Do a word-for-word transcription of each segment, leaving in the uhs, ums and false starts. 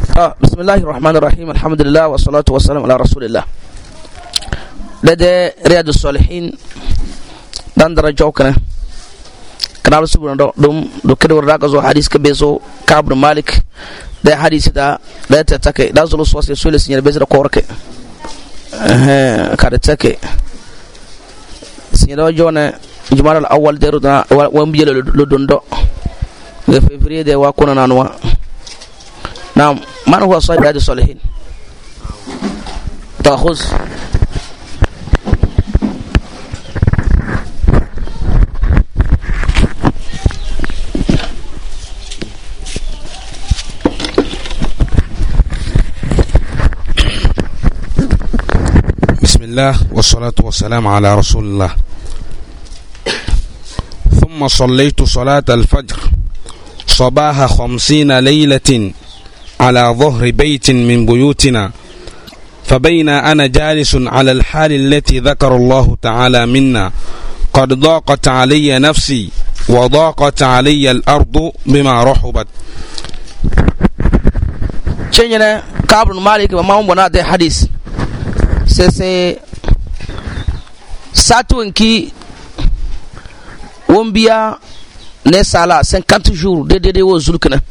بسم الله الرحمن الرحيم الحمد لله والصلاة والسلام على رسول الله. لدى رياض الصالحين دان درجوكنا كنا رسولنا دوم دو كده ورقة زو حديث كبيزو كعب بن مالك ده حديث ده ده تتكي ده زلو سواسي سولي سنير بيزر كورك اه كده تتكي سنير وجونا جمال الأول ده رضا ومبيل لدندو ده فيفري ده واكونا نانوا. نعم. من هو صاحب رياض الصالحين؟ تأخذ بسم الله والصلاة والسلام على رسول الله. ثم صليت صلاة الفجر صباح خمسين ليلة على ظهر بيت من بيوتنا، فبين أنا جالس على الحال التي ذكر الله تعالى منا قد ضاقت علي نفسي وضاقت علي الأرض بما رحبت. شنينا كعب بن مالك وما بنا ده حديث سي ساتونكي ومبيا نسالا cinquante jours de de de wo zulkana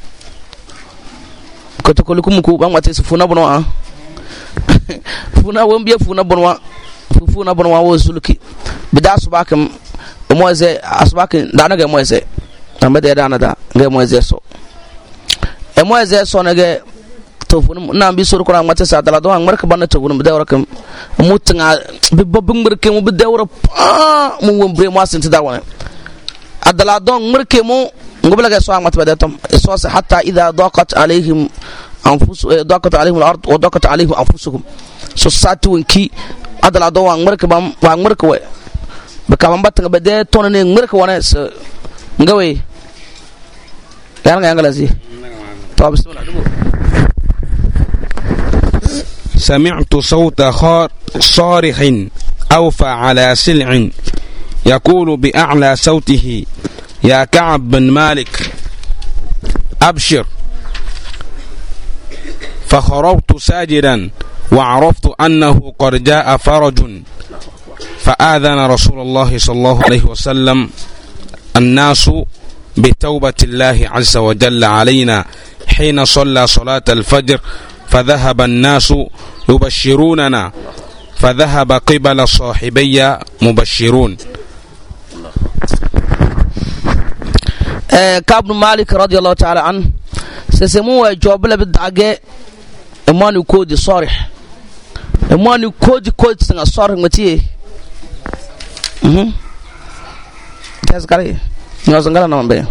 koto kolukum ku bangwate funa bonwa funa wombiya funa bonwa funa bonwa wo zulki bida subakam moise asbakin dana ga moise amade dana da ga moise so e moise so na ga to funa na bi sur kuran mata sa dala do an marka banna to gunum dawra kam mutnga bi babung marke mu bi dawra pa mu wombre mo asinti da wona adala don marke mu ngobla ga so amat badatum so hatta idha daqat alaihim anfus daqat alaihim al-ard wa daqat alaihim anfusuhum so satu ki adala do wang marka bam wang marka we bakam batanga bade tonne marka wana so ngawe yan nga ngala si to bismillah dubu. سمعت صوت صارخ أوفى على سلع يقول بأعلى صوته يا كعب بن مالك أبشر، فخرجت ساجدا وعرفت أنه قد جاء فرج، فآذن رسول الله صلى الله عليه وسلم الناس بتوبة الله عز وجل علينا حين صلى صلاة الفجر، فذهب الناس يبشروننا، فذهب قبل صاحبي مبشرون. كعب بن مالك رضي الله تعالى عنه سسموه جواب له بالدعاء امانو كود صارح امانو كود كود سنه صارح متي اها كاس قري نيوز غلا نون بي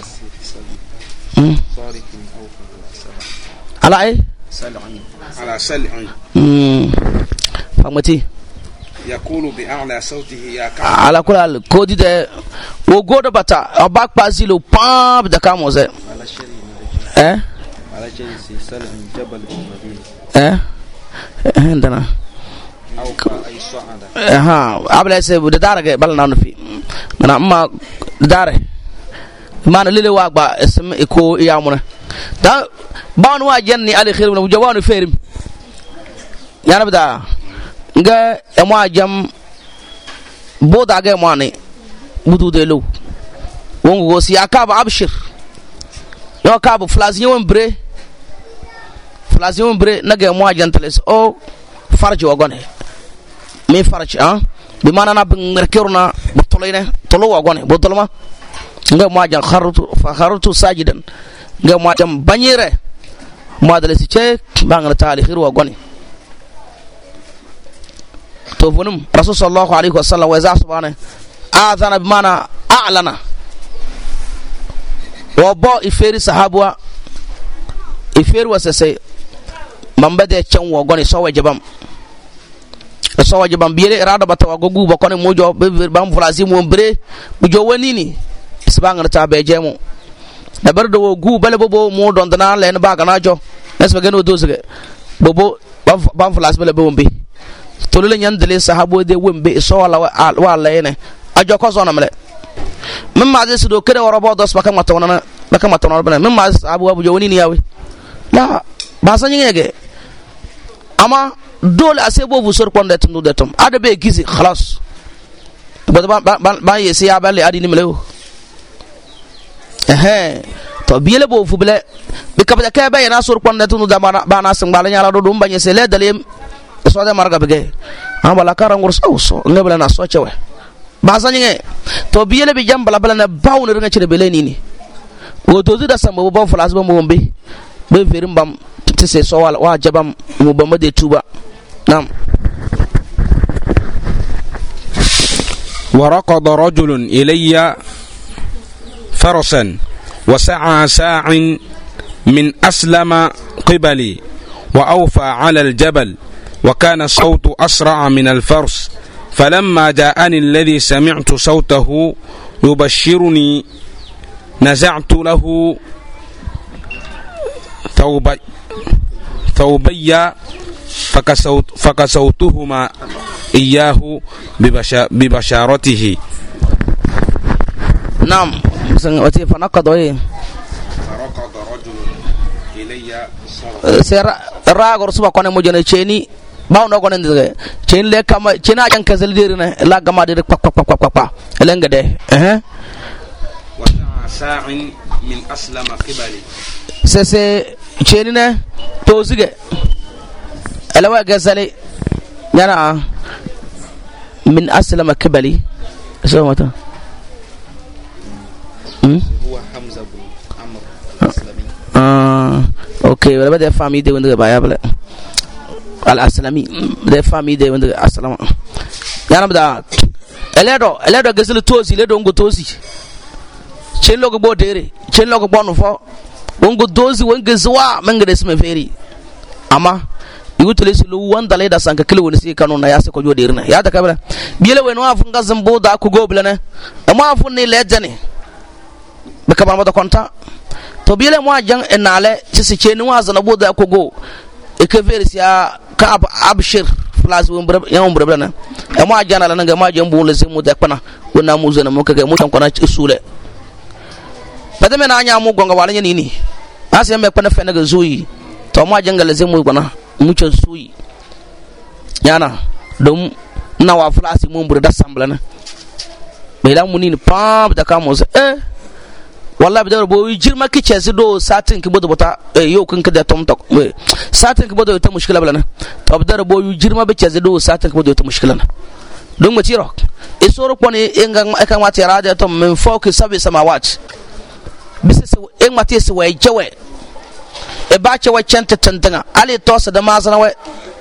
على اي على سلع امم فهمتي يقول بأعلى صوته يا كعب. على كل كودي ده وغود بتا اباك بازيلو بام ده كاموزه اه على شيء سلع جبل المدينة اه عندنا أو أي صعدة ها قبل يسيب ده دارك بلنا نفي أنا أما داره ما أنا للي واقع اسم إكو يامونه ده بانوا جنني على خير من وجوانه فيرم يعني بدا nga emo jam boda ga mane budu de lo wongo go si akaba abshir yo akaba flazion bre flazion bre na ga mo jantales o farji wagone mi farji ah bi mana na ngerkeruna botolene tolo wagone botolma nga mo jan kharatu fa kharatu sajidan nga mo jam banyere mo dalesi che bangala taali khir wagone توفنم رسول صلى الله عليه وسلم وإذا سبحانه آذن بمعنى أعلن وبا إفيري صحابوا إفيري وسسي من بدأ يتشن وغني سوى جبام سوى جبام بيري إرادة بطا وغوغو بقوني موجو بام فلازي مومبري بجو ونيني سبحانه نتابع جيمو نبرد وغو بلي بوبو مو دوندنا لين باقنا جو نسبة جنو دوزغي بوبو بام فلازي بلي بومبي tolule nyan dele sahabo de wembe so wala wala yene ajo ko zona mele mimma de sido kede woro bo dos baka matona baka matona bana mimma sahabu abu jawni ni yawi la ba san yenge ama dole a sai bobu sor kwanda tun da tum ada be gizi khalas ba ba ba yesi ya balle adi ni melew eh to biele bo fubele be kabda ka ba yana sor kwanda tun da ba na san bala nyala do dum banye se le dalem so da marga bege an bala karangur so so ngabala na so cewe ba san yenge to biele be jam bala bala na bawne ringa cire bele ni ni wo to da san bo bo flas bo mo be be verim bam tise so wal wa jabam mo bamba de tuba nam. وركض رجل إلي فرسا وسعى ساع من أسلم قبلي وأوفى على الجبل وكان الصوت أسرع من الفرس فلما جاءني الذي سمعت صوته يبشرني نزعت له ثوبي ثوبي فكسوت فكسوتهما إياه ببشا ببشارته. نعم. فنقض إيه. فركض رجل إلي سر راغور سبا كونه مجنة چيني باو نو كونه دغه چين le kama china jan kasal dirina la gama dir pak pak pak pak pak lenga de eh وسعى ساع من أسلم قبلي se se cheni ne to sige alawa gasale yana min aslama qibali so mata هو حمزة بن عمرو الأسلمي. ah okay wala bada fami de wanda baya bala al aslami de fami de wanda aslama yana bada eledo eledo gasale tozi ledo ngo tozi chen logo bo dere chen logo bonu fo wongo dozi wongo zwa mangade sme feri ama yutule silu wanda le da sanka kilo woni si kanu na yase ko jode rina ya da kabla biele weno afu ngazam bo da ku gobla ne ama afu ni lejane be ka ba konta to biele mo ajang enale ci si cheni wa zana bo da ku go e ke feri sia ka ab abshir place won brab ya won brab na ama ajana la nga ma jambu le zimu da pana wona mu zana mo ka ga mo tan kona ci sule badame na anya mu gonga wala nini ase me pana fena ga zuyi to ma jangale zimu gona mucho suyi yana dum na wa flasi mo mbur da samblana be la munini pam da kamo eh wallahi bi da bo jirma ki chesi do satin ki bodo bota yo kun ka da tom tok satin ki bodo ta mushkila blana to bi da bo jirma be chesi do satin ki bodo ta mushkila na dum ma tiro e soro poni enga ka ma tira da to men focus sabi samawat bisa en ma tesi wa jewe e ba ce waccan tantanga ali to sa da mazana wai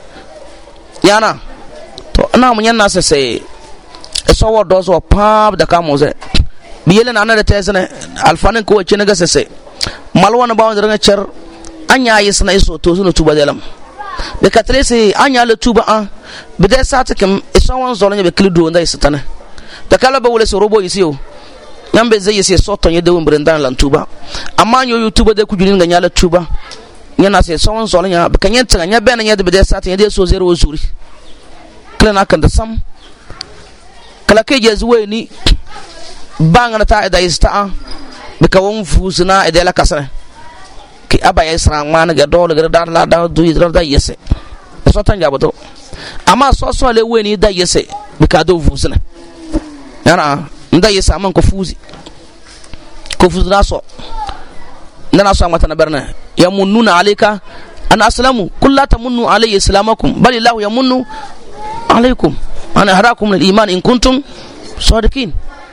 yana to ina mun yana sai sai e so wo do so pap da kamo ze biyele na na da tezana alfanin ko wacce naga sai sai malwana ba wanda ranga cer anya yi sana iso to sunu tuba delam be katale sai anya le tuba an be da sa takem e so won zolanya be klido nda isatana da kala ba wole so robo yisiyo nambe zai yese so tonye de wumbre ndan lan tuba amma nyo youtube de kujulin ga nyala tuba nyana se so won zolanya be kanyen tanga nya be na nya de be da sa tanye de so zero zuri klana kan da sam kala ke je zuwe ni banga ta da ista be ka won fusuna e de la kasara ki aba ya isra man ga dole ga da la da du idra da yese so tanja boto amma so so le we ni da yese be ka do fusuna yana nda yese amman ko fuzi ko fuzi na so ndana so amata na barna yamununa alayka an aslamu kullu tamunnu alayya islamakum bal illahu yamunnu alaykum ana harakum lil iman in kuntum sadiqin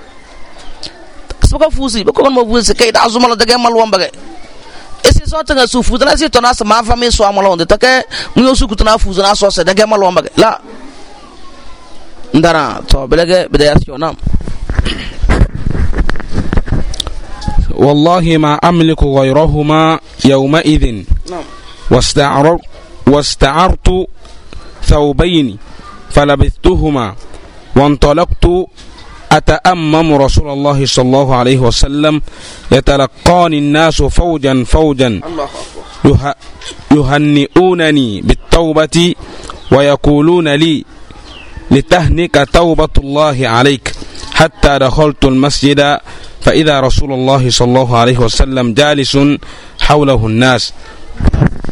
suka fuzi ko kon mo fuzi kay da azuma daga mal wamba ga esi so tanga su fuzi na si to na sa ma fa me so amala on de take mu yo su kutuna fuzi na so se daga mal wamba ga la ndara to belage bidayat yonam والله ما أملك غيرهما يومئذ واستعر واستعرت ثوبين فلبثتهما وانطلقت أتأمم رسول الله صلى الله عليه وسلم يتلقاني الناس فوجا فوجا يهنئونني بالتوبة ويقولون لي لتهنك توبة الله عليك حتى دخلت المسجد فإذا رسول الله صلى الله عليه وسلم جالس حوله الناس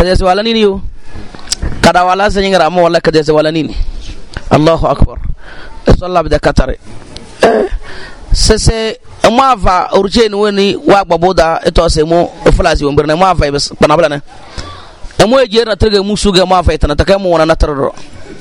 kadese wala nini yo kada wala sa nyingara mo wala kadese wala nini Allahu akbar sallallahu bida katare sese ma va urjeni woni wa gbaboda eto se mo flasi wo mbirne ma va bes panabla ne e mo je na trege musu ga ma fa itana ta kai mo wana na tarro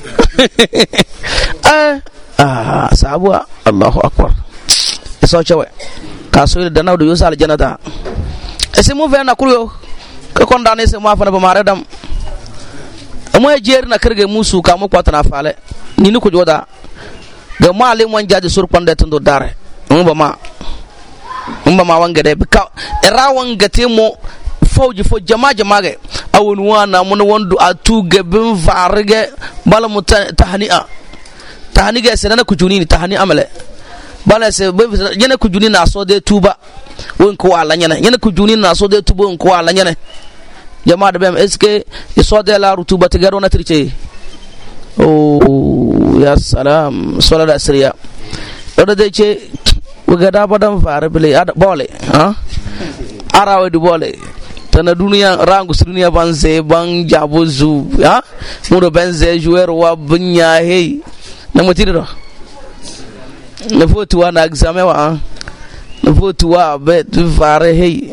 eh ah sabu Allahu akbar eso chewe ka so da nawdo yo sal janata e se mo ve na kuyo ko kondane se mo fa na ba mare dam e mo je na krege musu ka mo kwata na fale ni ni ko joda ga mali mo jaji sur pande tundo dare mo ma mo ma wanga de ka era wanga temo fawji fo jama jama ge awon wana mun wondu atu ge bin varge bala muta tahni'a tahniga senana kujuni tahni amale bala se yana kujuni na so de tuba won ko ala nyana yana kujuni na so de tuba won ko ala nyana jama de bem eske so de la rutuba te garo na triche oh ya salam sallallahu alaihi wasallam odo de che wagada badam fare bele ada bole ha arawe du bole tana dunia rangu dunia banze bang jabozu ha mudo benze joueur wa bunya hey na motiro na fotu wa na examen wa na fotu wa be fare hey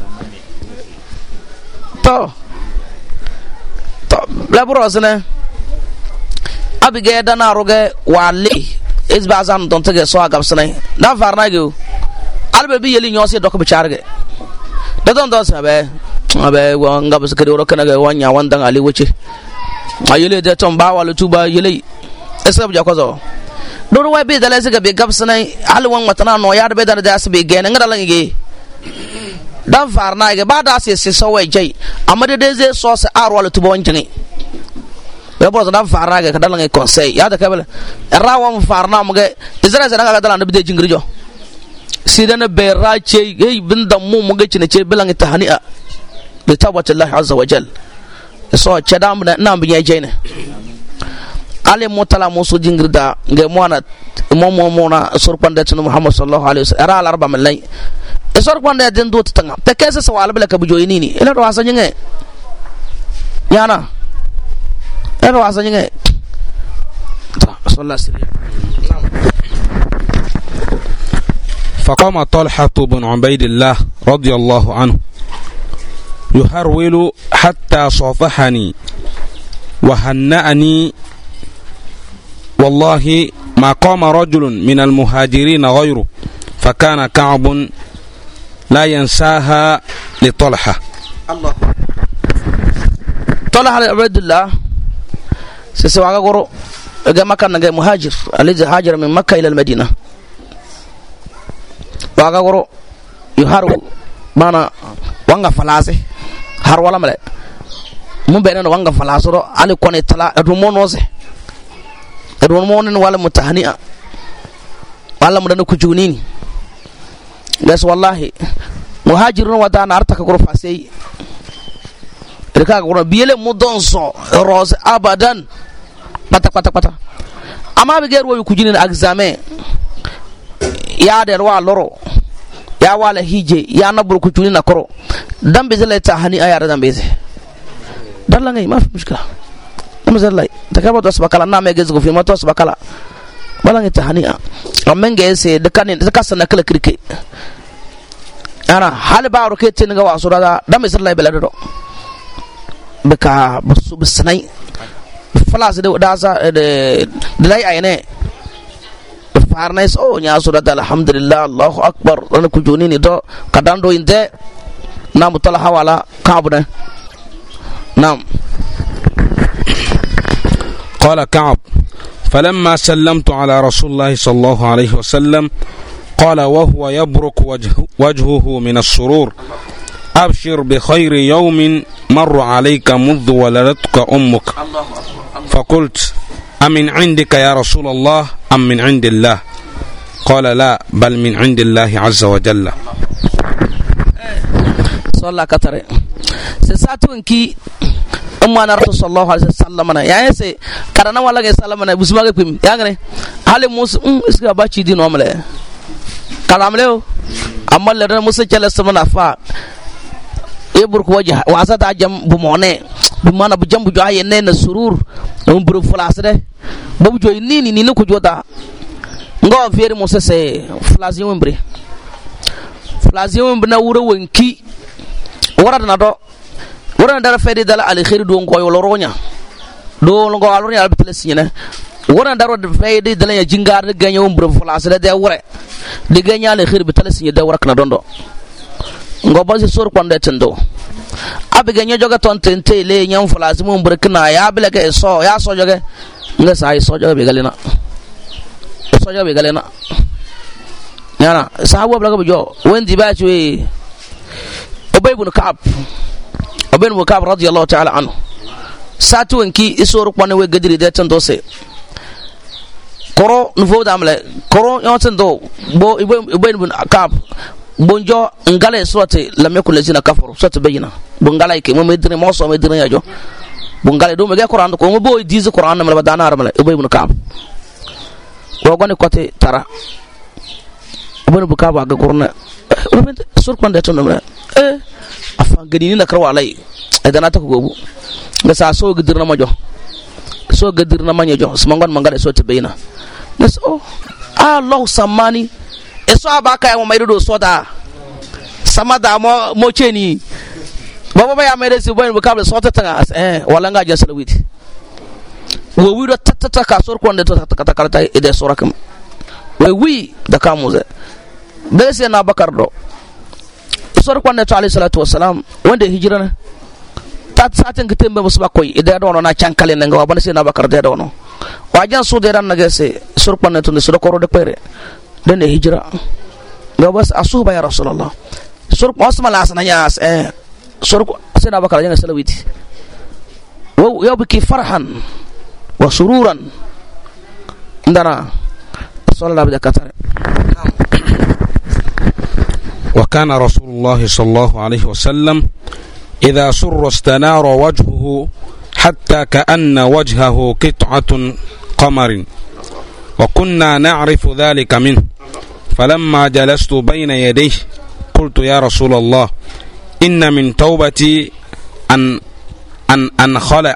to to la brosne abige dana roge wali isbazan don tage so agabsne na farna ge albe bi yeli nyose dok be charge da don don sabe abe wa ngabs kare ro kana ga wanya wandan ali wuce ayele de ton ba wala tuba yele esab ja kozo doro wa be dala siga be gabsna alwan watana no ya be dala da asbe ge na ngala nge dan farna ge ba da se se so we jai amade de ze so se aro wala tuba wanjani ya bo dan farna ge kadala nge conseil ya da kabele rawa farna mu ge izra zara ga dala na be jingrijo sidana be rache hey binda mu mu ge cine ce bilan tahni'a bi tawbati Allah azza wa jal so chadam na binya jene ale mutala musu jingirda nge mona momo mona surpande tunu Muhammad sallallahu alaihi wasallam ara arba malai e surpande den do tanga te kese so wala bela ka bujo nini ina do wasa nyinge yana ina do wasa nyinge sallallahu alaihi wasallam. فقام طلحة بن عبيد الله رضي الله عنه يهرول حتى صافحني وهنأني والله ما قام رجل من المهاجرين غيره فكان كعب لا ينساها لطلحة. الله طلحة عبيد الله سيسوى غورو كما كان مهاجر الذي هاجر من مكة إلى المدينة waga goro yu haru bana wanga falase har wala male mun benen wanga falasoro ali kone tala edu monose edu monen wala mutahni'a wala mudan ku junini bas wallahi muhajirun wada na artaka goro fasei reka goro biele mudonso rose abadan pata pata pata ama be gerwo ku junini examen ya der wa loro ya wala hije ya nabur ku tuni na koro dambe zalai ta hani ayar dambe ze dalla ngai ma fi mushkila dambe zalai ta kaba to subakala na me gezu fi ma to subakala bala ngai ta hani a ammen ge se de kan de kasana kala kirke ana hal ba ro ke tin ga wasu da dambe zalai bela do beka basu bisnai falas de da za de lai ayne farnais oh nya surat alhamdulillah Allahu akbar dan kujuni ni do kadando inte nam tala hawala kabna nam. قال كعب فلما سلمت على رسول الله صلى الله عليه وسلم قال وهو يبرق وجه وجهه من السرور أبشر بخير يوم مر عليك منذ ولدتك أمك. فقلت أمن عندك يا رسول الله أم من عند الله؟ قال لا بل من عند الله عز وجل. صلى الله كتره سساتون كي أمنا رسول صلى الله عليه وسلم يعني سي كرنا ولا جي سلام أنا بسمع كم يعني هل موس أم إسكا باشي دين وامله كلام له أمال لنا موس جل سمنا فا يبرك وجه وعزت عجم بمعنى بمعنى بجنب بجاي نين السرور نم برو فلاس ده بوجو نيني نينو كجودا ngo fere mo sese flazi wembre flazi wembre na wuro wonki wara na do wara na da fede dala al khair do ngo yo loronya do ngo aloronya al betlesine wara na da fede dala ya jingar de ganyo wembre flazi de wure de ganya al khair betlesine de wara kana dondo ngo ba se sor kwande tendo abiga nya joga ton tente le nyam flazi wembre kana ya bilaka so ya so joga nga sai so joga be galena soja be galena yana sahabu abla ko jo wendi ba ci Ubay ibn Ka'ab Ubay ibn Ka'ab radiyallahu ta'ala anhu satu enki isoro kwane we gadiri de tan dose koro nuvo damle koro yoten do bo Ubay ibn Ka'ab bonjo ngale sote lam yakul lazina kafaru sote bayina bo ngale ke mo medire mo so medire yajo bo ngale do me ga Qur'an ko mo bo dizi Qur'an mala badana armala Ubay ibn Ka'ab wagone kote tara Ubay ibn Ka'ab ga Qur'an sur kwande to namra eh afa gadi ni nakra walai edana ta ko gobu ga sa so gidirna majo so gidirna manyo smangon mangale so te bayina nas oh Allah samani eso abaka ya mai do so da samada mo mo cheni baba ba ya mai da su Ubay ibn Ka'ab so ta tanga eh wala nga jasala witi wo wi do tatata ka sur kwande to ta kalta ide sorakam we wi da kamuze bese na bakar do sor kwande to alayhi salatu wassalam wanda hijira na tat saten gitembe musu bakoy ide do no na chankale nga wa bana se na bakar de do no wajan su de ran na gese sor kwande to sor koro de pere den hijira ga bas asuba ya rasulullah sor osma la sana yas eh sor se na bakar janga salawiti wo yo biki farhan wa sururan ndara sallallahu alaihi wasallam. وكان رسول الله صلى الله عليه وسلم إذا سر استنار وجهه حتى كأن وجهه قطعة قمر وكنا نعرف ذلك منه فلما جلست بين يديه قلت يا رسول الله إن من توبتي أن أن أنخلع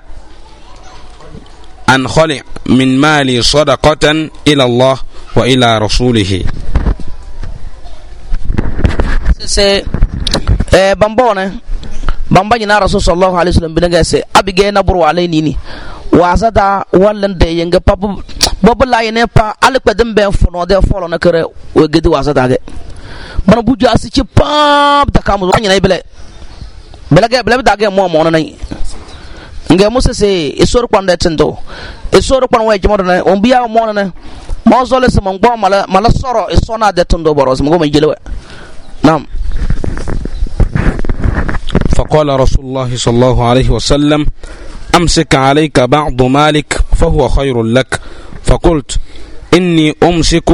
أنخلع من مالي صدقة إلى الله وإلى رسوله. se eh bambone bambani na rasul sallallahu alaihi wasallam binga se abige na buru alai nini wazada wallan de yanga papu bobu la yene pa alqadam ben fono de folo na kare o gedi wazada ge man buju asici pap da kamu wanya ibele belage bele da ge mo mo na nge musa se isor kwanda tendo isor kwan wa jimo na on biya mo na mo zole se mo ngbo mala mala soro isona de tendo boros mo go jelewe. نعم. فقال رسول الله صلى الله عليه وسلم أمسك عليك بعض مالك فهو خير لك. فقلت إني أمسك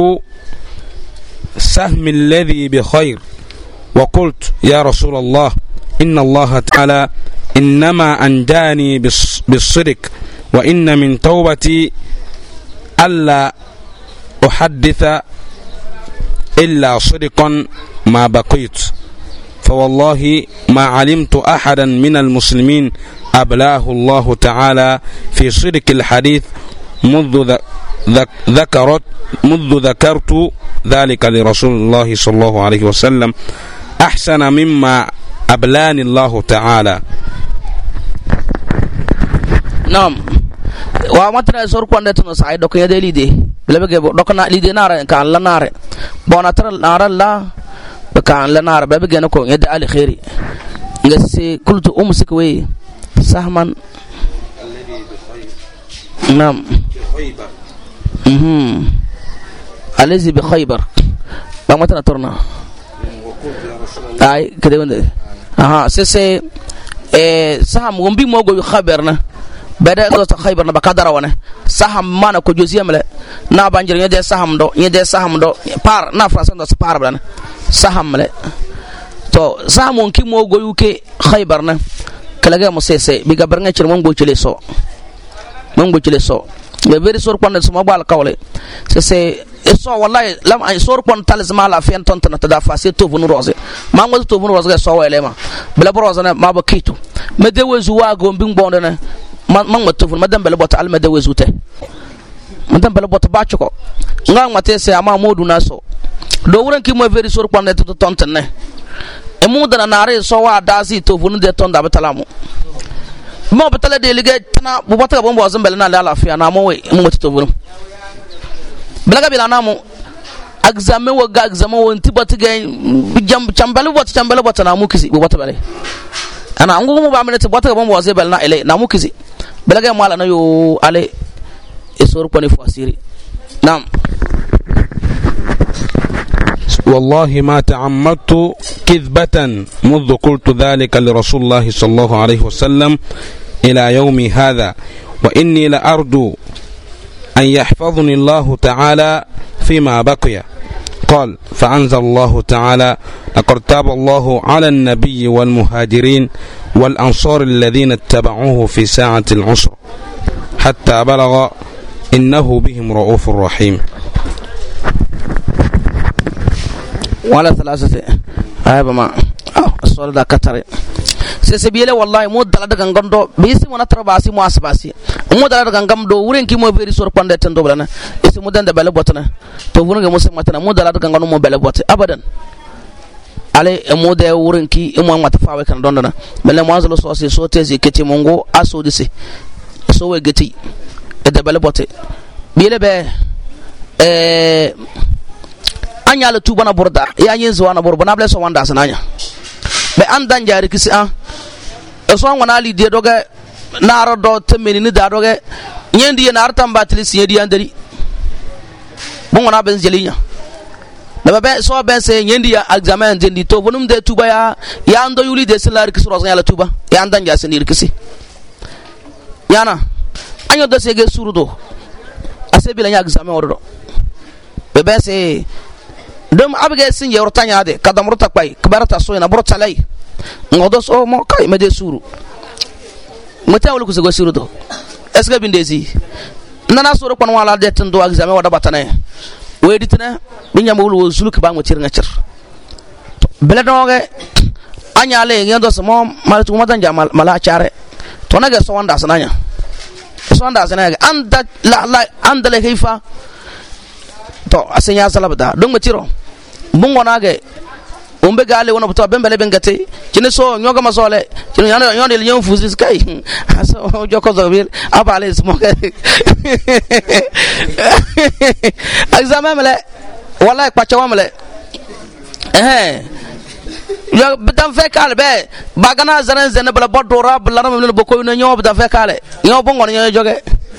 سهم الذي بخير. وقلت يا رسول الله إن الله تعالى إنما أنجاني بالصدق وإن من توبتي ألا أحدث إلا صدقا ما بقيت فوالله ما علمت أحدا من المسلمين أبلاه الله تعالى في صدق الحديث منذ ذكرت منذ ذكرت ذلك لرسول الله صلى الله عليه وسلم أحسن مما أبلاني الله تعالى. نعم. وامتنا سور كوندة نسعي دوكي دي ليدي بلبك دوكنا ليدي نار كان لا نار بوناتر نار لا كان لا نار بلبك نكو يد على خيري غسي قلت امسك وي سهما نعم اها الذي بخيبر وامتنا ترنا اي كده وند اها سي eh saham gombi mogo yu khaberna bada do ta khaybar na bakadara wana saham mana ko josiam le na banjir nyede saham do nyede saham do par na france do par bana saham le to saham on ki mogo yu ke khaybar na kala ga mo sese bi gabar nga ci mo go ci le so mo go ci le so be beri sor kwanda suma bal kawle sese eso wallahi lam ay sor pon talisma la fian ton tan ta fa se to vunu rose ma ngo to vunu rose so wele ma bela rose na ma ba kitu me de wezu wa go mbing bonde na ma ma to vunu ma dem bela bota al me de wezu te ma dem bela bota ba choko nga ngate se ama modu na so do wuran ki mo veri sor pon de to ton tan ne e mu dana nare so wa dazi to vunu de ton da betalamu mo betala de lige tana bu bota bon bo zambel na la lafiya na mo we mo to vunu blaga bila namu examen wa ga examen wa ntibati ga jam chambale bot chambale bot na mu kisi bu bota bale ana ngu mu ba minute bota bon bo zebel na ile na mu kisi blaga mala na yo ale esor ko ni fasiri nam والله ما تعمدت كذبة منذ قلت ذلك لرسول الله صلى الله عليه وسلم إلى يومي هذا وإني لأرجو أن يحفظني الله تعالى فيما بقي. قال فأنزل الله تعالى لقد تاب الله على النبي والمهاجرين والأنصار الذين اتبعوه في ساعة العسر حتى بلغ إنه بهم رؤوف رحيم. ولا ثلاثة هاي بما الصلاة دا كتر سيسبيله والله مو دلا دغان غندو بيسي منا ترباسي مو اسباسي مو دلا دغان غمدو ورين كي مو فيري سور بانده تندو بلنا اسي مو دند بلا بوتنا تو ورن مو سماتنا مو دلا دغان غنو مو بلا بوت ابدا علي مو de wurin ki imu mata fawe kan dondana mele mo azlo so se so tezi keti mongo aso disi so we geti e de bala bote biele be eh anya la tuba na burda ya yin zuwa na burba na ble so wanda sananya be andan jari kisi an so wana ali de doga na rodo temeni ni da doga nyendi na artan batili si yedi andari bon wana ben jelinya na be so ben se nyendi ya examen dendi to bonum de tuba ya ya ando yuli de silar kisi rozo ya la tuba ya andan ja senir kisi yana anyo do se ge surudo asebi la nya examen ordo be be se dum abge sin ye ortanya de kadam rota kwai kbarata so ina brota lay ngodo so mo kai me de suru mata wulu kuso suru do esga bindezi nana suru kon wala de tan do examen wada batane wedi tana binya mo wulu suluk ba mo tir ngacir bele doge anyale ngendo so mo malatu mo tan jamal mala chare to naga so wanda sananya so wanda sananya anda la la anda le kaifa to asenya salabda don mo tiro bungo nage umbe gale wona buto bembele bengate kini so nyoga masole kini yana yonde le nyom fuzi sky aso joko zobil abale smoke examen mele wallahi kwa chawamle eh yo bidan fe kale be bagana zaran zene bala bodora bala ram boko no nyob da fe kale nyob bungo no joge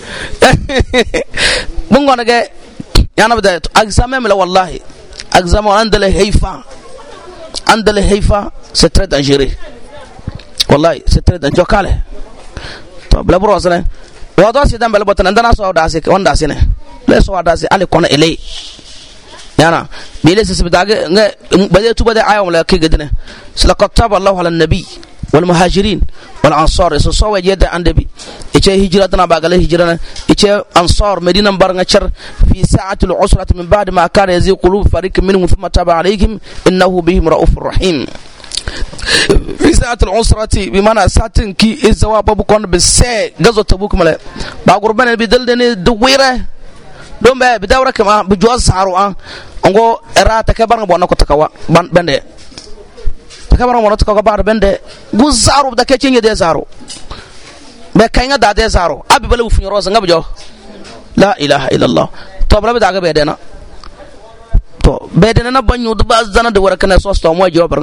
bungo nage yana bida examen mele wallahi examen andale haifa andale haifa c'est très dangereux wallahi c'est très dangereux kale to bla bro sene wado si dan bela botan ndana so dasi wanda sene le so dasi ale kona ele yana bile se sibdage nge bade tuba de ayam la kigedene sala kataba allah ala nabi wal muhajirin wal ansar so so wajeda andabi ice hijratana bagale hijrana ice ansar medina baranga char fi sa'ati al usrati min ba'd ma kana yazi qulub fariq minhum thumma taba alayhim innahu bihim raufur rahim fi sa'ati al usrati bimana satin ki izwa babu kon be se gazo tabuk mala ba gurbane bi daldene du wire don be bi dawra kama bu joz saru an ngo era ta ke baranga bonna ko takawa bande takabara mono takawa bar bande gu zaru da ke cinye de zaru be kayna da de zaru abi bala fu nyoro ngab jo la ilaha illa allah to bala be daga be dena to be dena na banyu du baz dana de waraka na so sto mo jo barga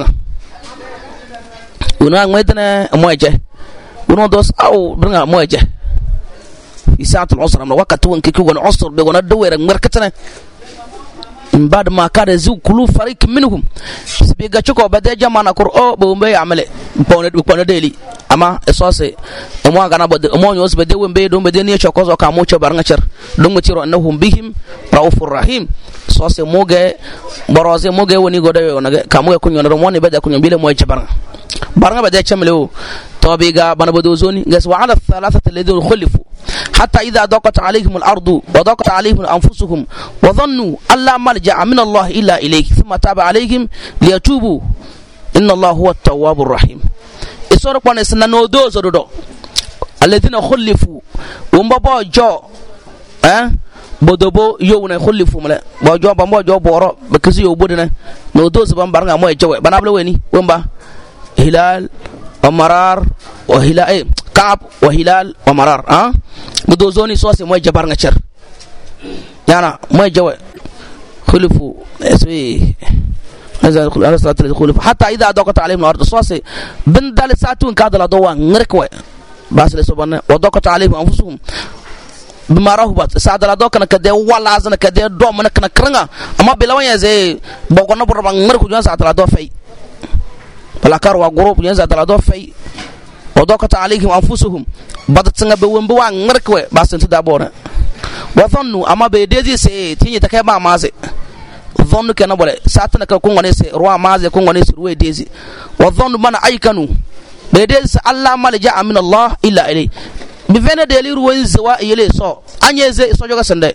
una ngwe dana mo je uno dos au barga mo je isatul usra na wakati won kiku gon usr be gona do wera markatana بعد ما كان يزوج كل فريق منهم بيجا تشوكو بدأ جمانا كرو بومبي عمله بوند بوند ديلي أما إسواسي أموا غنا بدأ أموا يوز بدأ ومبي دوم بدأ نيا تشوكوزو كامو تشبرناشر دوم تيرو أنهم بهم رؤوف الرحيم إسواسي موجة برازي موجة وني غدا يونا كامو يكون يونا روماني بدأ يكون يبيله موي تشبرن بارنا بدأ يشمله توبيجا بنا بدو زوني جس وعلى الثلاثة الذين خلفوا حتى إذا ضاقت عليهم الأرض وضاقت عليهم أنفسهم وظنوا أن لا ملجأ من الله إلا إليه ثم تاب عليهم ليتوبوا إن الله هو التواب الرحيم. إسورة قوانا سنانو دوزو دو الذين خلفوا ومبابا جو أه bodobo yo na khullifu mala bo jo ba mo jo boro be kisi yo bodina no dozo ban baranga mo jewe banabla weni wemba hilal wa marar wa hilal ka'ab wa hilal wa marar ah dozo ni so se mo jabar nga cer yana mo jewe khullifu eswi هذا على صلاة الخلف حتى إذا ضاقت عليهم الأرض صاصي بن دال ساتون كادلا دوا نركوا بس لسبنا وضاقت عليهم أنفسهم بما رهبت سعد لا دوكنا كده ولا عزنا كده دو من كنا كرنا اما بلاوان يا زي بوغنا بربان مركو جان سعد لا دو في بلا كاروا غروب جان سعد لا دو في وضاقت عليهم انفسهم بدت سنغ بومبو وان مركو بس انت دابونا وظنوا اما بيدي سي تيني تكاي ما مازي ظنوا كنا بوله ساتنا كونغوني سي روا مازي كونغوني سي روي ديزي وظنوا من ايكنوا بيدي الله ما لجا من الله الا اليه bivene deli ruwen zewa yele so anyeze so joga sende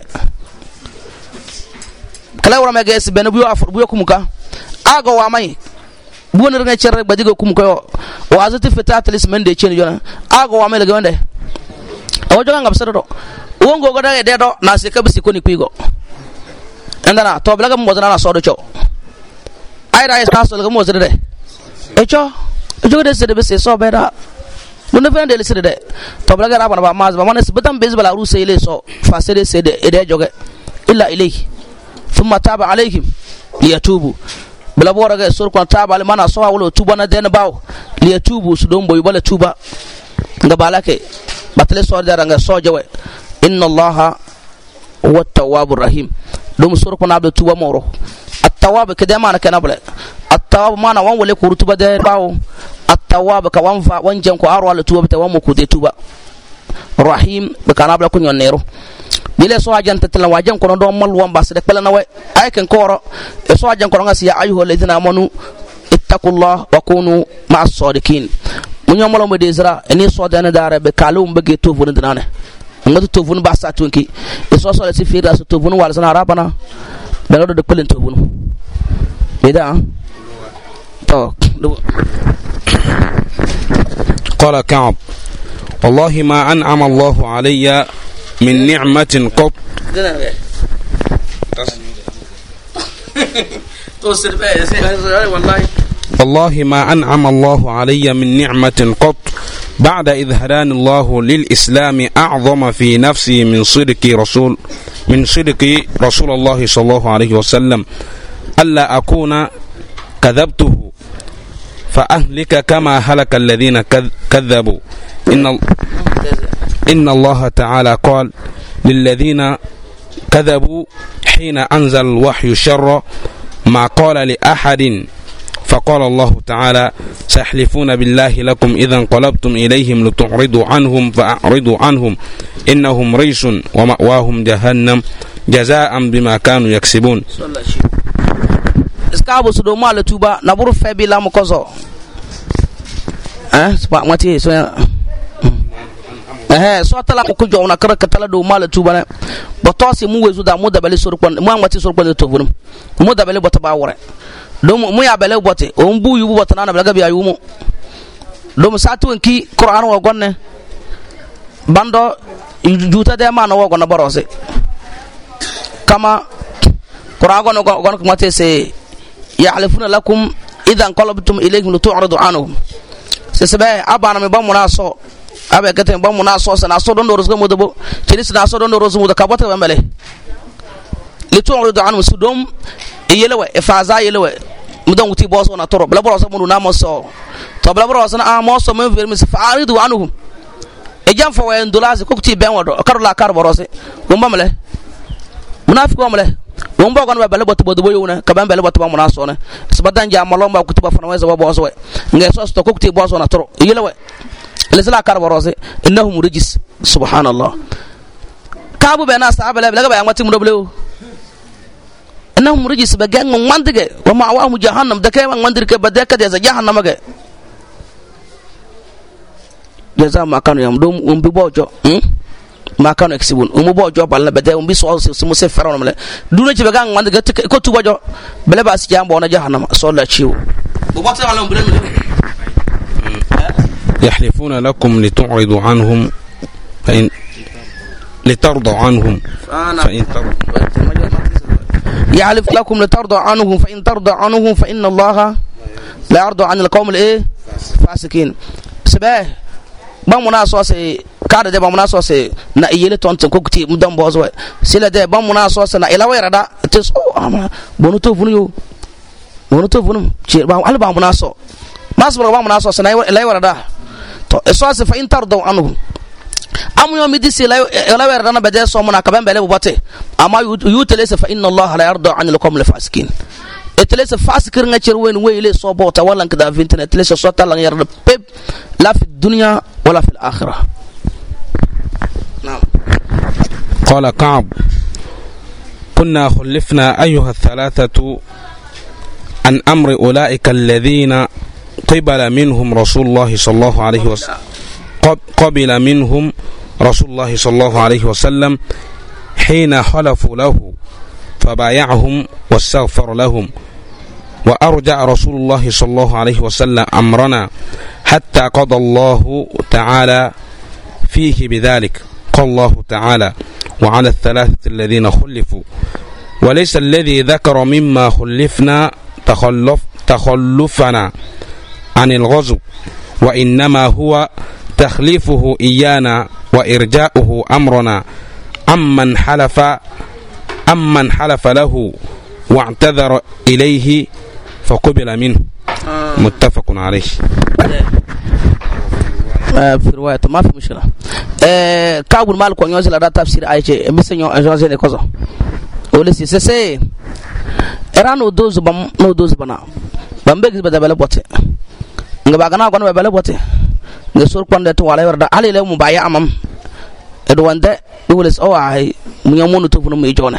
kala wora mega es ben buyo afur buyo kumuka ago wa mai buona nga cer badigo kumuka yo wa azati fetat lismen de chen yona ago wa mai le gonde o joga ngam sero wongo go da de do na se kabisi ko ni kuigo endana to blaga mo dana so do cho ai rais kaso le mo zede e cho joga de se de se so beda mun fen de lisede de to blaga rabana ba maz ba manes betam bez bala ru sele so fasede sede ede joge illa ilayhi thumma taba alayhim liyatubu bala bora ga sur ko taba al mana so wala tuba na den baw liyatubu su don boy bala tuba nga balake batle so dara nga so jowe inna allaha huwa at-tawwabur rahim dum sur ko na do tuba moro at-tawwab kede mana kana bala at-tawwab mana wan wala ko tuba de baw التواب كوانفا وانجن كو اروا لتوب توامو كودي توبا رحيم بكانا بلا كون يونيرو بيله سو اجان تتلا واجان كون دو مال وان باس دك بلا نوي اي كن كورو سو اجان كون غاسي ايها الذين امنوا اتقوا الله وكونوا مع الصادقين من يوم لو مديزرا اني سو دana dare be kalum bege tofu ndana ngatu tofu ba sa tunki e so so le sifira so tofu wala sana rabana be do de pelen tofu beda to قال كعب والله ما أنعم الله علي من نعمة قط والله ما أنعم الله علي من نعمة قط بعد إذ هداني الله للإسلام أعظم في نفسي من صدق رسول من صدق رسول الله صلى الله عليه وسلم ألا أكون كذبته فأهلك كما هلك الذين كذبوا إن إن الله تعالى قال للذين كذبوا حين أنزل الوحي شر ما قال لأحد فقال الله تعالى سيحلفون بالله لكم إذا انقلبتم إليهم لتعرضوا عنهم فأعرضوا عنهم إنهم ريس ومأواهم جهنم جزاء بما كانوا يكسبون. Iskabu sudo mala tuba na buru febi la mukozo eh spa mati so eh so tala ko jo na kara katala do mala tuba na botosi mu wezu da mu da bele sor kon mu amati sor kon to bunum mu da bele bota ba wore do mu ya bele bote o mbu yu bota na bele gabi ayu mu do mu satu ki qur'an wo gonne bando juta de ma na wo gonna borose kama qur'an gon gon ko mate se يعلفون لكم إذا انقلبتم إليهم لتعرضوا عنهم سيسبه أبانا من بامنا صو أبا كتن بامنا صو سنعصو دون رزق مدبو تنس نعصو دون رزق مدبو كابوتا بمبالي لتعرضوا عنهم سدوم يلوى إفازا يلوى مدون وتي بوصو نطرو بلا بروسو منو ناموسو طب بلا بروسو ناموسو من فيرمس فعارضوا عنهم إجام فوين دولازي كوكتي بين ودو كارو لا كارو بروسي ومبامله منافق ومبامله won bogon ba bele boto bodo yuna ka ban bele boto ba mona sona sabadan ja malomba kutuba fana weza ba boso we ngai so sto kokti boso na toro yelewe lesla kar borose innahum rijis subhanallah kabu be na sahaba la ba yamati mu doble innahum rijis ba gang mandige wa ma'awahum jahannam da kai mandir ke badaka da jahannam ga jaza ma kanu yam dum um bi bojo hmm ma kanu yaksibun umu bo job alla bade um bi so so mo se faraw male duna ci be gang man ko tuba jo bele ba si jambo na jahannama so la ciwo bo botta wala mbule يحلفون لكم لتعرضوا عنهم فإن لترضوا عنهم فإن ترضوا يحلف لكم لترضوا عنهم فإن ترضوا عنهم فإن الله لا يرضى عن القوم الايه فاسقين سباه بامنا سوسي كاد ده بامنا سوسي نا يله تونت كوكتي مدام بوزو سيلا ده بامنا سوسي نا الى ويردا تس او بونو تو فنيو بونو تو فنم تشي بام على بامنا سو ما سبر بامنا سوسي نا الى ويردا تو سوسي فإن ترضوا عنهم amu yo midi sila la wer dana bade so mona kaben bele bote ama yu telese fa inna allah la yarda an lakum al fasikin etelese fasikir nga cherwen wele so bota wala ngada vintina telese so tala yarda pep la fi dunya wala fi al akhirah نعم قال كعب كنا خلفنا أيها الثلاثة عن أمر أولئك الذين قبل منهم رسول الله صلى الله عليه وسلم قبل منهم رسول الله صلى الله عليه وسلم حين حلفوا له فبايعهم واستغفر لهم وأرجع رسول الله صلى الله عليه وسلم أمرنا حتى قضى الله تعالى فيه بذلك. قال الله تعالى وعلى الثلاثة الذين خلفوا وليس الذي ذكر مما خلفنا تخلف تخلفنا عن الغزو وإنما هو تخليفه إيانا وإرجاؤه أمرنا عمن حلف عمن حلف له واعتذر إليه فقبل منه. متفق عليه. في رواية ما في مشكلة. كعب المالك ونيوزل على تفسير آية مسنيو أجازة نكوزو. ولسي سسي إيران ودوز بام ودوز بنا بامبيك بدأ بلا بوتة. نبغانا كنا بلا بوتة. نسور كون ده توالي وردا علي له مبايع أمام. إدوان ده يقولس أو هاي ميامون تفهم ميجونه.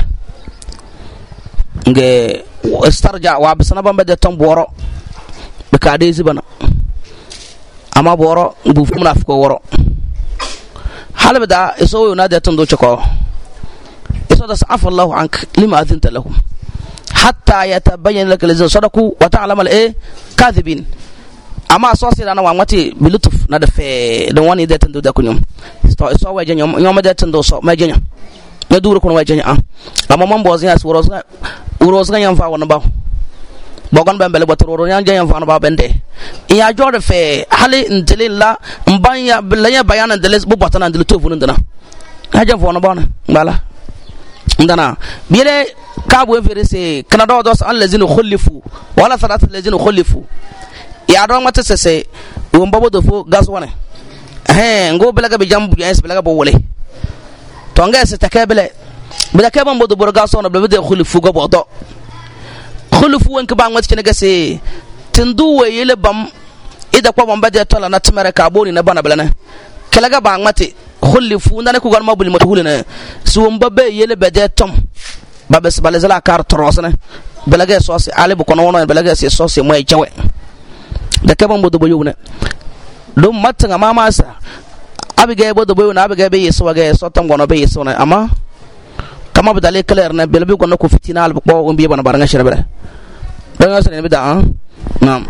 nge starja wa bisana bamba de ton boro be ka de zibana ama boro bu fu munafiko woro halbe da iso yo na de ton do choko iso da afa Allah ank lima adinta lahum hatta yatabayyana lak lazina sadaku wa ta'lamu al eh kadhibin ama so sira na wa ngati bilutuf na de fe de woni de ton do da kunyum so so wa jenyom nyom de ton do so ma jenyom na duru kono wa jenya am ama mambo zina suro uros ga yam fa wona ba bogon bembele botoro yan jayam fa no ba bende ya jode fe hali ndililla mbanya bilanya bayana ndilis bu botana ndil to funu ndana haja fa no ba bala ndana bile kabu verese kanado dos allazina khulifu wala salatu allazina khulifu ya do mata sese wo mbabo do fo gas wona eh ngo belaga be jambu yes belaga bo wole to ngese takabele bida ke ban bodo borga so na bebe khulifu go bodo khulufu wen ke bangwat ci negase tindu we yele bam ida ko bam bade tola na timere ka boni na bana belana kelaga bangmate khulufu ndane ko gon mabul matuhulina suwon babbe yele bade tom babbe sbale zala kar trosna belaga so se ale bu kono wono belaga se so se moy jawe da ke ban bodo boyuna dum matanga mama sa abige bodo boyuna abige be yeso ga so tam gono be yeso na ama kama badale clair na belbi ko nako fitina al ko on biye bana baranga shira bere da nga sene bida ah naam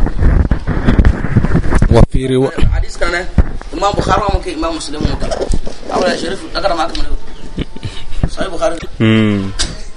wa fi riwa hadis kana imam bukhari wa ke imam muslim mo kala awla sharif agara ma kamane sahih bukhari hmm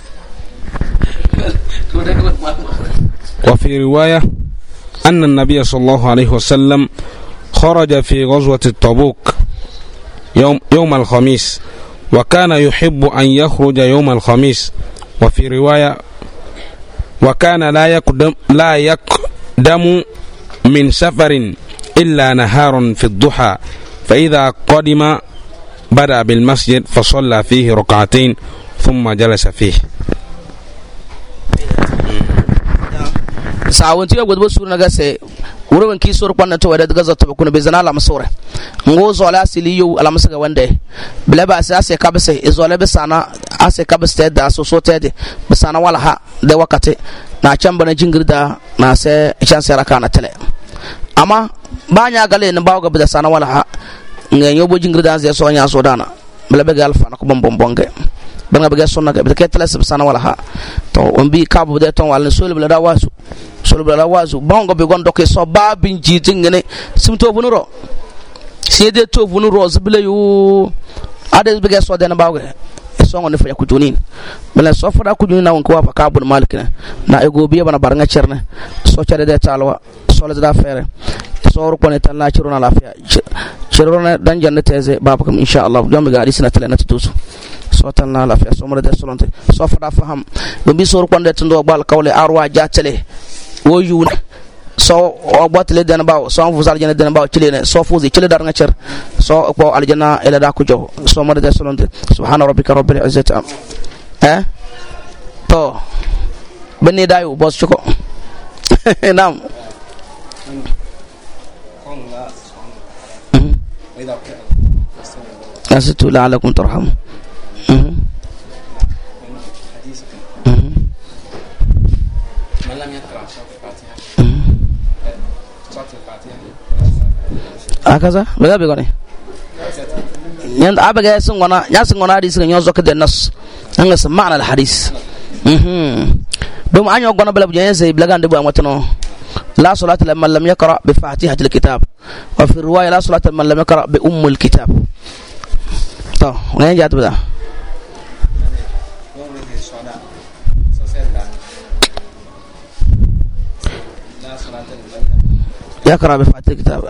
وفي رواية أن النبي صلى الله عليه وسلم خرج في غزوة التبوك يوم يوم الخميس وكان يحب أن يخرج يوم الخميس. وفي رواية وكان لا يقدم لا يقدم من سفر إلا نهار في الضحى فإذا قدم بدأ بالمسجد فصلى فيه ركعتين ثم جلس فيه. sawon tiyo godbo suru naga se wurin ki suru kwanna to wadda gaza to kuna bezana la masore ngo zola siliyo ala masaga wande bilaba asa ase kabse izola besana ase kabse da so so tede besana wala ha de wakati na chamba na jingirda na se chance raka na tele ama banya gale ne bawo ga besana wala ha ngenyo bo jingirda ze so nya so dana bala be gal fa na ko bom bom bonge banga be sonna ga be ke tala subsana wala ha to on bi kabu de ton wala solo bala da wasu solo bala wasu bongo be gon doke so ba bin jiti ngene simto bunuro sede to bunuro zibile yu ade be so de na bawge so ngon fa kujunin bala so fa da kujunin na won ko fa kabu malik na ego biya bana baranga cerne so cere de talwa so la da fere so ko ne tan la cirona lafiya cirona dan janna teze babakam insha Allah jom ga hadisi na tele na tutu so tan la lafiya so mara de solonte so fa da faham bo bi so ko ne tan do bal kawle arwa jatele wo yuna so o botle den baw so fu sal jana den baw cile ne so fu zi cile dar nga cer so ko aljanna ila da ko jow so mara de solonte subhana rabbika rabbil izzati eh to bani dayu boss ko nam أستو لعلكم ترحمون من لم يقرأ الفاتحة هكذا بقى بيقولي يند أبغى يسمعنا يسمعنا حديث ينزل كده النص أنغس معنى الحديث دوم أن يقولنا بلا بجانب زي بلا عند بوا متنو لا صلاة لمن لم يقرأ بفاتحة الكتاب وفي الرواية لا صلاة لمن لم يقرأ بأم الكتاب طب وين جات بدا يقرأ بفاتحة الكتاب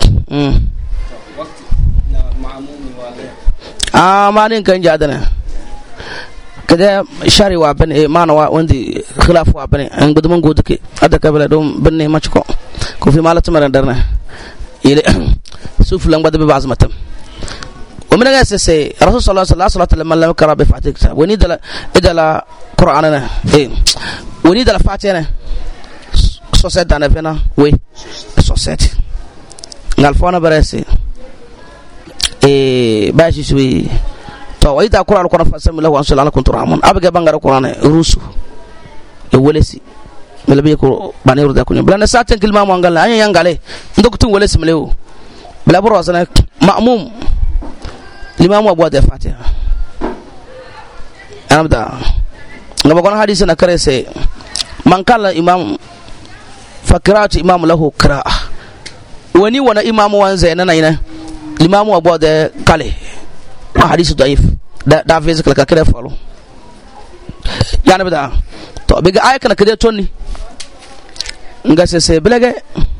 آه ما نين كان جادنا كده شاري وابن ما نوا وندي خلاف وابن ان قدمن قودك هذا قبل دوم بني ما تشكو كوفي مالت مرندرنا يلي سوف لان بده بعزمتم ومن الناس سي رسول الله صلى الله عليه وسلم لما لم يقرأ بفاتحة الكتاب وني دل ادل قرآننا ايه وني دل فاتحة سوسيت دانا فينا وي سوسيت غالفونا برسي ايه باشي سوي to waita qur'an qur'an fasam lahu an sallallahu kuntu rahman abaga bangara qur'an rusu e wolesi melabe ko banero da kunyo blana saten kilma mo ngala anya yangale ndoktu wolesi melewo bla boro sana ma'mum limamu abu da fatiha amda ngaba kono hadisi na kare se man kala imam fakiratu imam lahu qira'a wani wana imamu wanze nana ina limamu abu da kale حديث ضعيف ده ده فيزيك لك كده فالو يعني بدا تو بيجي آية كنا كده توني نقص سي بلغة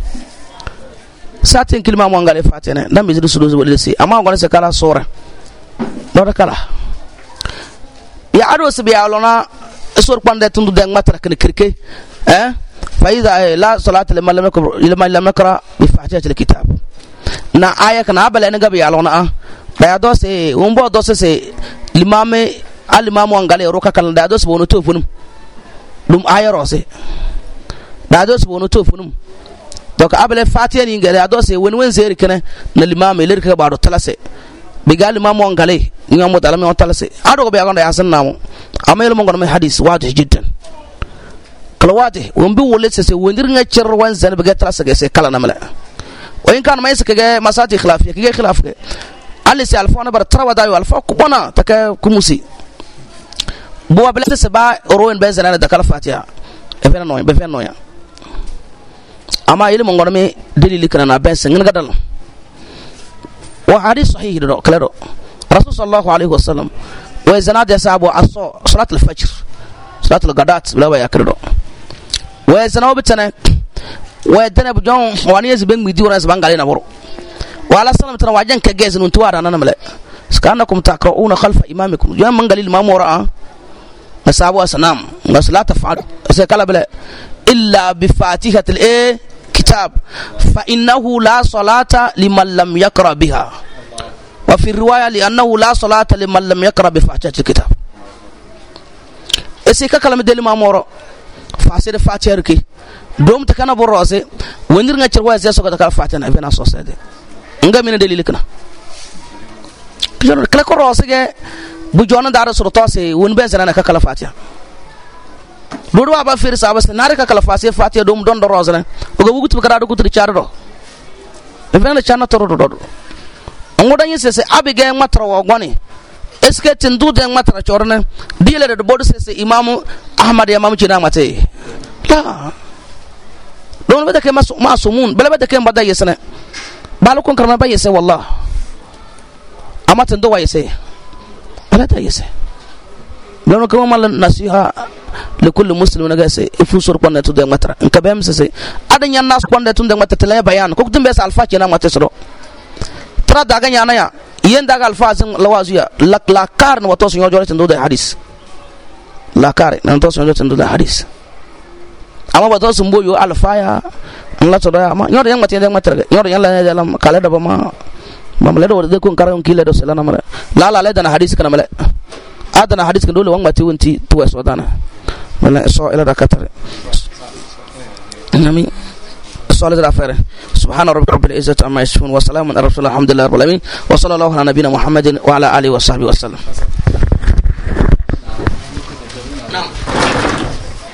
ساتين كلمة ما نقول فاتنا ده ميزة سلوز ولسي أما نقول سكالا صورة ده كلا يا عروس بيعلونا الصور بانده تندو دعم ما تركني كركي اه فإذا لا صلاة لما لم يقرأ لما لم يقرأ بفاتحة الكتاب نا آية كنا قبل أن نقبل يعلونا اه da dose wombo dose se limame alimamu angale roka kala da dose bono to funum dum ayaro se da dose bono to funum donc abele fatiya ni ngale da dose won won zeri kene na limame ler ka bado talase bigal imamu angale ngamu dalame on talase ado be agonda yasan namu amel mo ngono hadith wadih jiddan kala wadih wombi wolle se se wondir nga cer wan zan be talase se kala namala o in kan may se ke masati khilafiya ke khilaf ke ali se alfona bar trawa dayo alfa kubona taka kumusi bo abla se ba roen be zana da kala fatiha e fena no be fena no ya ama ile mo ngorme dalili kana na ben sen ngadal wa hadith sahih do claro rasul sallallahu alaihi wasallam wa zana da sabu aso salat al-fajr salat al-ghadat bla wa yakro wa zana bitana wa dana bujon wani yes ben mi diwana sabangale na boro wala salam tara wajan ka geze nun tuwara nan mala skanakum taqrauna khalfa imamikum jam mangalil mamura masabu sanam la taf'al sai kala bala illa bi fatihatil a kitab fa innahu la salata liman lam yaqra biha wa fi riwaya li annahu la salata liman lam yaqra bi fatihatil kitab sai ka kala medel mamura fasir fatihar ki dom ta kana borose wondir nga cerwa sai so ka kala fatiha na bena so sai nga mina dalili kana kala ko rosege bu jona dara surto se won ben sana ka kala fatiha do do ba fer sa bas na ka kala fatiha fatiha dum don do rosene o go bugut kara do kutri char do e ben la chana toro do do ngoda yin se se abige matro wo goni est-ce que tin du den matara chorne dile de bodu se imam ahmad ya mam china mate la don bada ke masumun bala bada ke bada yesana balu kon karma ba yese wallah amma tin do wa yese bala ta yese don ko mal nasiha لكل مسلم نجاسة يفوسر قناة تودع متر إنك بهم سسي أدنى الناس قناة تودع متر تلاقي بيان كوكتم بس ألفاظ ينام متسرو ترى دعاني أنا يا ين دعى ألفاظ لوازيا لك لا كار نوتوس ينجور تندود الحديث لا كار نوتوس ينجور تندود الحديث أما بتوس مبويو ألفايا الله ترى ما يور yang mati yang mati يور yang lain dalam kalau ada bama bama ledo ada kun karang kile do selana mala la la le dana hadis kana mala adana hadis kan dole wang mati wonti tuwa sodana ولا سؤال ركعتين نعم سؤال رافع سبحان ربك رب العزة عما يصفون وسلام على رسول الله الحمد لله رب العالمين وصلى الله على نبينا محمد وعلى آله وصحبه وسلم